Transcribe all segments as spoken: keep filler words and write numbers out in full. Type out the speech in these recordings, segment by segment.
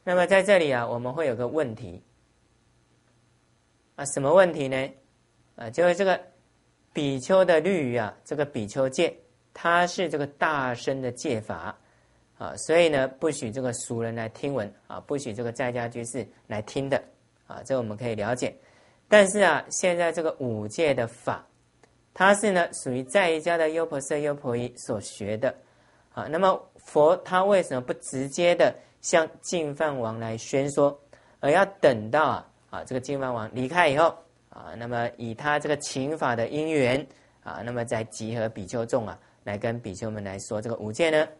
那么在这里啊，我们会有个问题啊，什么问题呢？啊，就是这个比丘的律仪啊，这个比丘戒，它是这个大声的戒法啊，所以呢，不许这个俗人来听闻啊，不许这个在家居士来听的啊，这我们可以了解。但是啊，现在这个五戒的法，它是呢属于在家的优婆塞、优婆夷所学的啊。那么佛他为什么不直接的向净饭王来宣说，而要等到啊啊这个净饭王离开以后啊，那么以他这个请法的因缘啊，那么再集合比丘众啊，来跟比丘们来说这个五戒呢？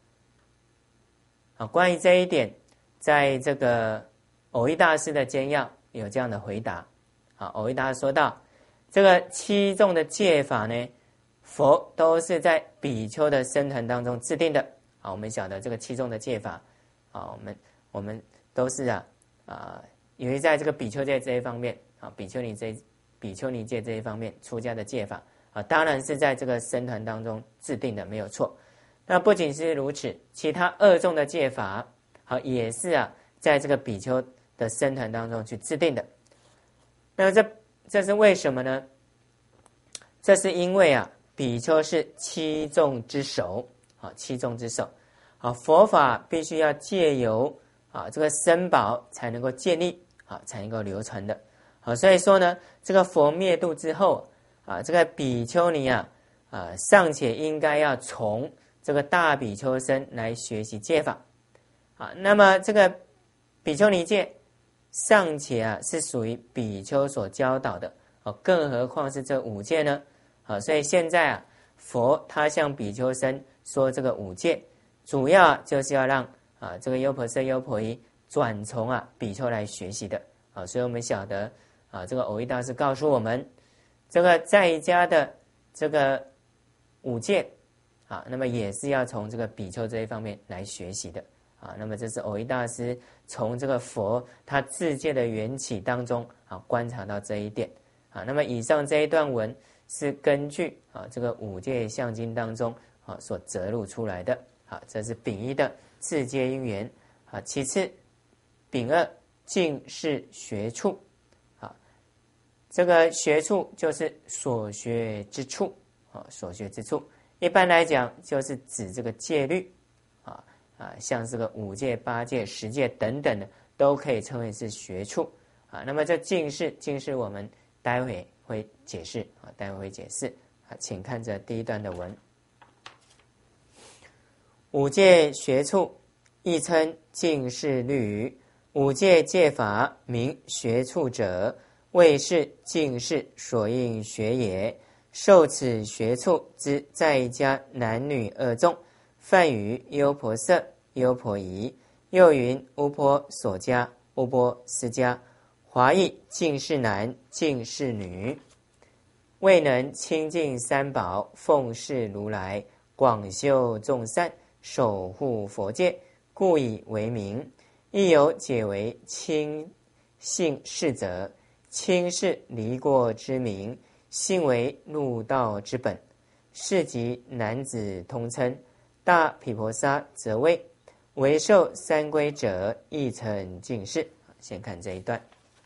啊，关于这一点，在这个藕益大师的简要有这样的回答。啊，藕益大师说到，这个七众的戒法呢，佛都是在比丘的僧团当中制定的。啊，我们晓得这个七众的戒法，啊，我们我们都是啊啊，由于在这个比丘戒这一方面，啊，比丘尼这比丘尼戒这一方面出家的戒法，啊，当然是在这个僧团当中制定的，没有错。那不仅是如此，其他二众的戒法，好，也是啊，在这个比丘的僧团当中去制定的。那这这是为什么呢？这是因为啊，比丘是七众之首，啊，七众之首，啊，佛法必须要借由啊这个僧宝才能够建立，啊，才能够流传的，好，所以说呢，这个佛灭度之后，啊，这个比丘尼啊，啊，尚且应该要从这个大比丘僧来学习戒法，啊，那么这个比丘尼戒尚且啊是属于比丘所教导的，哦，更何况是这五戒呢？啊，所以现在啊，佛他向比丘僧说这个五戒，主要就是要让啊这个优婆塞、优婆夷转从啊比丘来学习的。啊，所以我们晓得啊，这个藕益大师告诉我们，这个在家的这个五戒啊，那么也是要从这个比丘这一方面来学习的。啊，那么这是藕益大师从这个佛他自戒的缘起当中啊观察到这一点啊。那么以上这一段文是根据啊这个五戒相经当中啊所摘录出来的。啊，这是丙一的自戒因缘啊。其次，丙二净是学处啊，这个学处就是所学之处啊，所学之处一般来讲就是指这个戒律啊。啊，像这个五戒、八戒、十戒等等的，都可以称为是学处啊。那么这净是，净是我们待会会解释啊，待会会解释啊，请看这第一段的文。五戒学处，亦称净是律仪。五戒戒法名学处者，谓是净是所应学也。受此学处之在家男女二众，梵语优婆塞、优婆夷，又云乌婆所迦、乌波斯迦，华译净是男、净是女。未能亲近三宝，奉事如来，广修众善，守护佛戒，故以为名。亦有解为亲信士者，亲是离过之名，信为入道之本，是即男子通称。大毗婆沙则谓为受三归者，亦成净是。先看这一段。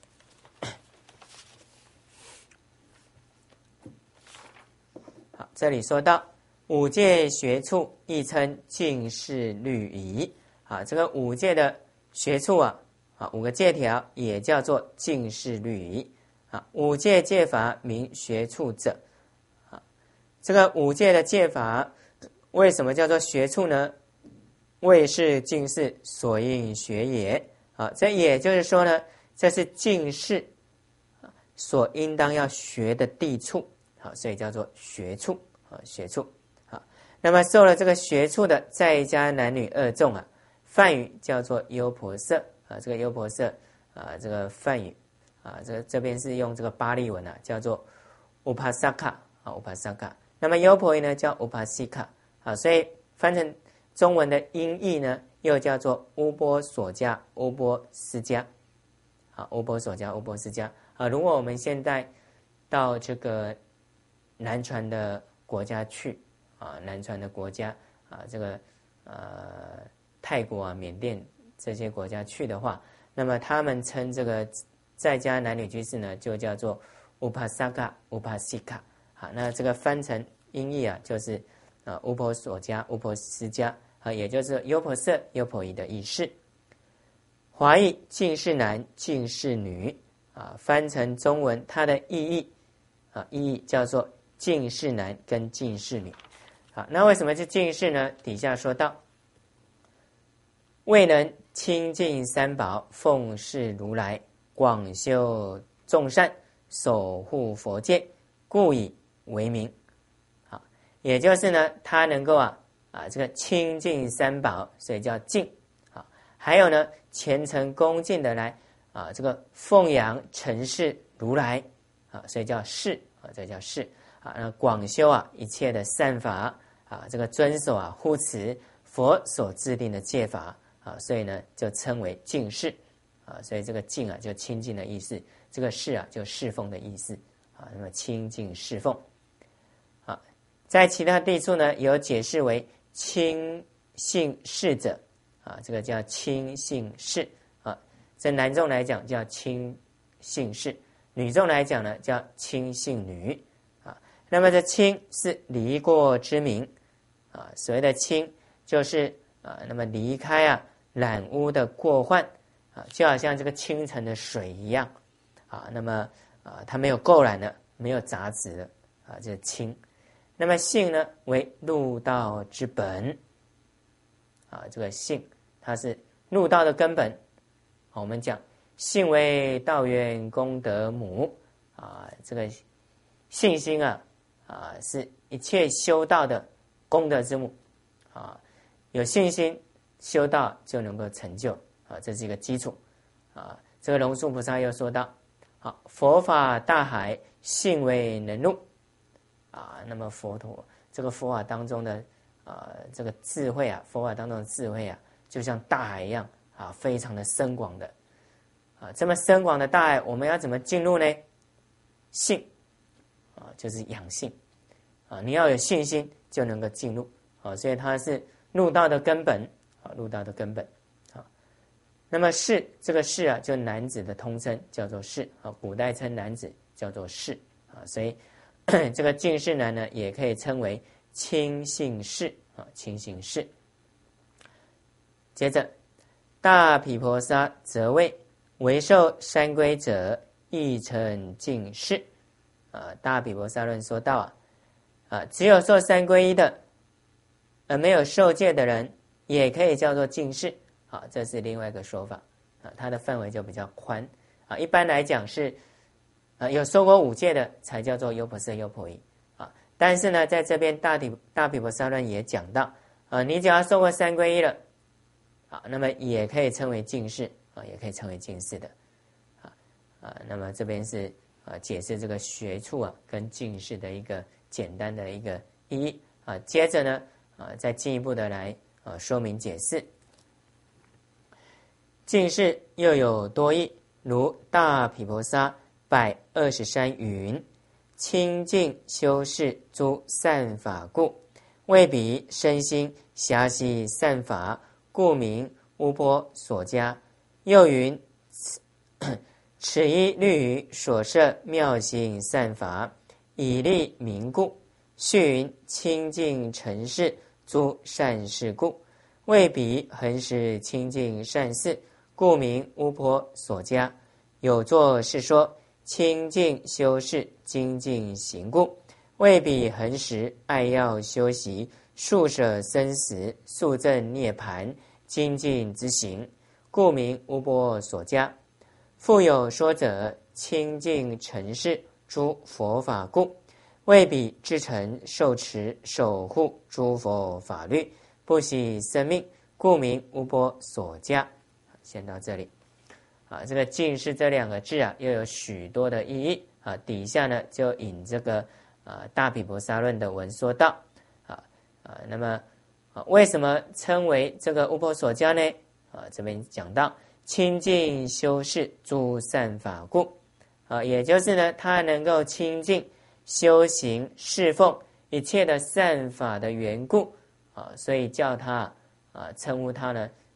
好，这里说到五戒学处，亦称净是律仪。啊，这个五戒的学处啊，啊，五个戒条也叫做净是律仪。啊，五戒戒法名学处者。啊，这个五戒的戒法为什么叫做学处呢？谓是净是所应学也。啊，这也就是说呢，这是净是所应当要学的地处。好，所以叫做学处。啊，学处。好，那么受了这个学处的在家男女二众啊，梵语叫做优婆塞。啊，这个优婆塞啊，这个梵语啊，这个这边是用这个巴利文啊，叫做 upasaka 啊 upasaka。那么优婆夷呢叫 upasika 啊，所以翻成中文的音译呢，又叫做乌波所迦、乌波斯迦。啊，乌波所迦、乌波斯迦啊。如果我们现在到这个南传的国家去啊，南传的国家啊，这个呃泰国啊、缅甸这些国家去的话，那么他们称这个在家男女居士呢，就叫做 upasaka upasika。好，那这个翻成音译啊，就是啊巫婆所家、巫婆斯家啊，也就是优婆塞、优婆夷的意思。华译净室男、净室女啊，翻成中文，它的意义啊，意义叫做净室男跟净室女。好，那为什么是净室呢？底下说到，未能亲近三宝，奉事如来，广修众善，守护佛戒，故以为名。好，也就是呢，他能够啊啊这个亲近三宝，所以叫敬。好，还有呢，虔诚恭敬的来啊这个奉养承事如来啊，所以叫事啊，这叫事啊。那广修啊一切的善法啊，这个遵守啊护持佛所制定的戒法啊，所以呢就称为敬事啊。所以这个敬啊就亲近的意思，这个事啊就侍奉的意思啊。那么亲近侍奉啊，在其他地处呢有解释为亲信事者啊，这个叫亲信事啊。在男众来讲叫亲信事，女众来讲呢叫亲信女啊。那么这亲是离过之名啊，所谓的亲就是啊，那么离开啊染污的过患啊，就好像这个清晨的水一样啊，那么啊它没有垢染了，没有杂质了啊，这是清。那么性呢为入道之本啊，这个性它是入道的根本。我们讲性为道源功德母啊，这个信心啊啊是一切修道的功德之母啊，有信心修道就能够成就啊，这是一个基础啊。这个龙树菩萨又说到，好，佛法大海，信为能入啊。那么佛陀这个佛法当中的啊这个智慧啊，佛法当中的智慧啊，就像大海一样啊，非常的深广的啊。这么深广的大海，我们要怎么进入呢？信啊，就是养性啊，你要有信心就能够进入啊，所以它是入道的根本啊，入道的根本啊。那么士这个士啊，就男子的通称叫做士啊，古代称男子叫做士啊，所以这个净室男呢，也可以称为亲信士啊，亲信士。接着，大毗婆沙则谓为受三皈者，亦称净室啊。大毗婆沙论说到啊，啊，只有受三皈依的，而没有受戒的人，也可以叫做净室啊，这是另外一个说法啊，它的范围就比较宽啊。一般来讲是，啊，有受过五戒的才叫做优婆塞、优婆夷啊。但是呢，在这边大毗大毗婆沙论也讲到啊，你只要受过三皈依了啊，那么也可以称为净室啊，也可以称为净室的啊啊。那么这边是啊解释这个学处啊跟净室的一个简单的一个意义啊。接着呢啊，再进一步的来啊说明解释。净室又有多义，如大毗婆沙百二十三云：清净修饰诸善法故，为彼身心暇习善法，故名巫婆所加。又云：此一律于所摄妙行善法，以利民故。续云：清净尘世诸善事故，为彼恒时清净善事，故名巫婆所加。有作是说：清净修饰精进行故，为彼恒时爱要修习，速舍生死，速证涅盘，精进之行，故名巫婆所加。复有说者：清净尘世诸佛法故，为彼至诚受持守护诸佛法律，不惜生命，故名巫婆所加。先到这里啊，这个净室这两个字啊，又有许多的意义啊。底下呢就引这个啊大毗婆沙论的文说道啊啊，那么啊为什么称为这个巫婆所加呢？啊，这边讲到清净修饰诸善法故啊，也就是呢，他能够清净修行侍奉一切的善法的缘故啊，所以叫他啊称呼他呢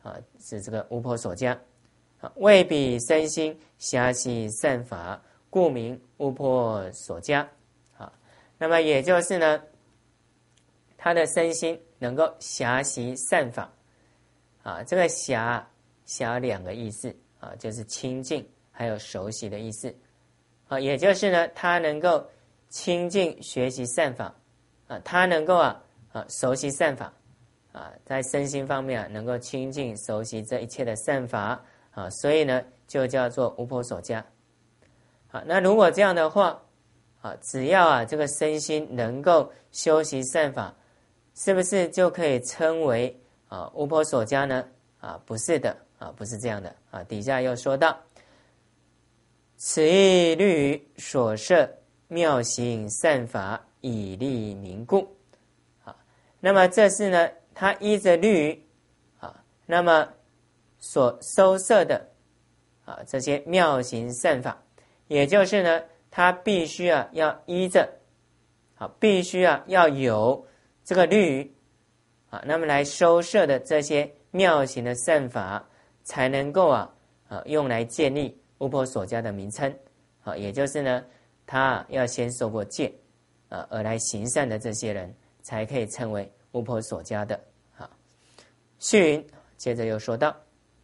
啊，是这个巫婆所加。啊，为彼身心暇习善法，故名巫婆所加。啊，那么也就是呢，他的身心能够暇习善法。啊，这个暇暇两个意思啊，就是亲近还有熟悉的意思。啊，也就是呢，他能够亲近学习善法。啊，他能够啊啊熟悉善法。啊，在身心方面啊，能够亲近熟悉这一切的善法。啊，所以呢，就叫做巫婆所加。啊，那如果这样的话，啊，只要啊这个身心能够修习善法，是不是就可以称为啊巫婆所加呢？啊，不是的，啊，不是这样的。啊，底下又说到，此一律于所摄妙行善法，以利民故。啊，那么这是呢，他依着律啊，那么所收摄的啊这些妙行善法，也就是呢，他必须啊要依着啊，必须啊要有这个律啊，那么来收摄的这些妙行的善法，才能够啊啊用来建立巫婆所加的名称啊，也就是呢，他要先受过戒啊，而来行善的这些人，才可以称为巫婆所加的啊。续云，接着又说到。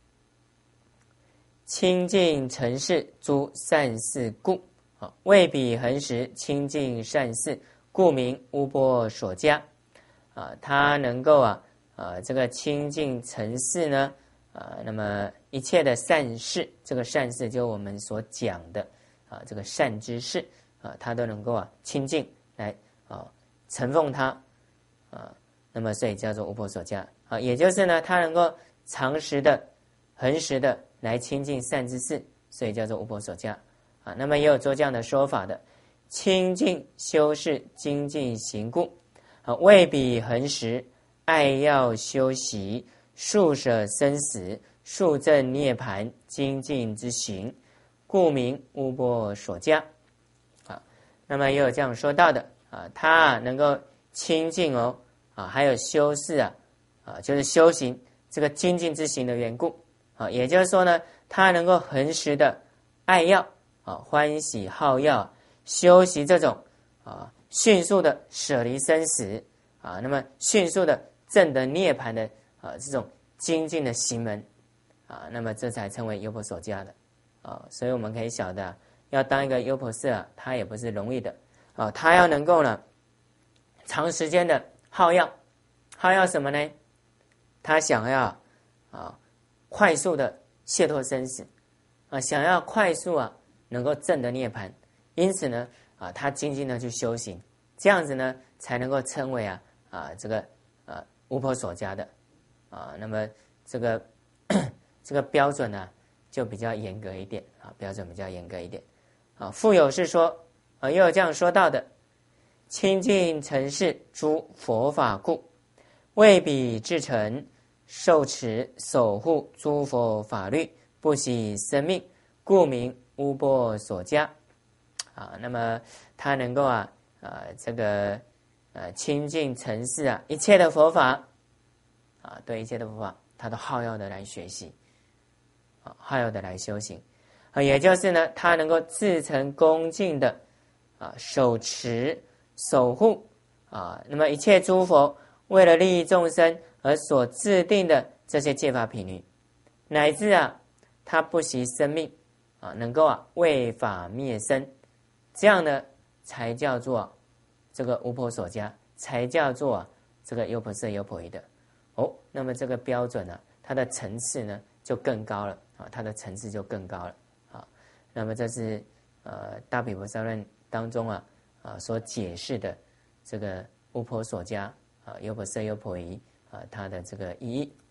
清净尘世诸善事故，啊，为彼恒时清净善事，故名巫婆所加。啊，他能够啊啊这个清净尘世呢，啊，那么一切的善事，这个善事就我们所讲的啊这个善知识啊，他都能够啊清净来啊承奉他啊，那么所以叫做巫婆所加啊，也就是呢，他能够常时的、恒时的来亲近善知识，所以叫做巫婆所加啊。那么也有做这样的说法的，清净修饰精进行故啊，为彼恒时爱要修习，速舍生死，速证涅盘，精进之行，故名巫婆所加啊。那么也有这样说到的啊，他能够清净哦啊，还有修饰啊啊，就是修行这个精进之行的缘故。啊，也就是说呢，他能够恒时的爱要啊，欢喜好要修习这种啊，迅速的舍离生死啊，那么迅速的证得涅槃的啊这种精进的行门啊，那么这才称为优婆所加的啊。所以我们可以晓得，要当一个优婆塞啊，他也不是容易的啊，他要能够呢长时间的好要，好要什么呢？他想要啊。快速的解脱生死啊，想要快速啊能够证得涅槃，因此呢啊，他精进的去修行，这样子呢才能够称为啊啊这个啊巫婆所加的啊。那么这个这个标准呢就比较严格一点啊，标准比较严格一点啊。复有是说啊，又有这样说到的，清净尘世诸佛法故，为彼至诚。受持守护诸佛法律，不惜生命，故名巫婆所加啊。那么他能够啊啊这个呃亲近尘世啊一切的佛法啊，对一切的佛法，他都好要的来学习啊，好要的来修行啊，也就是呢，他能够自诚恭敬的啊手持守护啊，那么一切诸佛为了利益众生而所制定的这些戒法品律，乃至啊，他不惜生命啊，能够啊为法灭生，这样呢才叫做、啊、这个巫婆所加，才叫做、啊、这个优婆塞优婆夷的哦。那么这个标准呢、啊，它的层次呢就更高了啊，它的层次就更高了啊。那么这是呃大毗婆沙论当中啊啊所解释的这个巫婆所加啊优婆塞优婆夷。啊，它的这个意义。